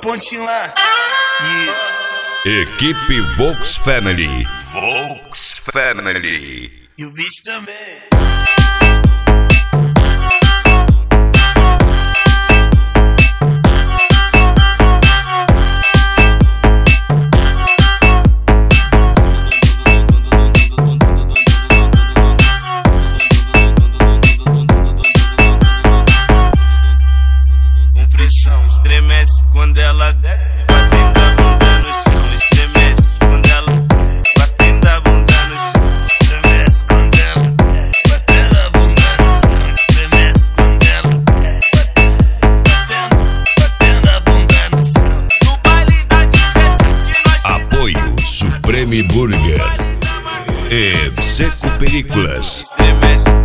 pontinho lá. Isso. Equipe Vox Family. Vox Family. E o bicho também. Estremece quando ela desce, batendo a bunda no chão. Estremece quando ela batendo a bunda no chão. Estremece quando ela batendo a bunda no chão. Estremece quando ela batendo a bunda no chão. No baile da 17 nós Apoio Supreme Burger e Seco Películas. estremece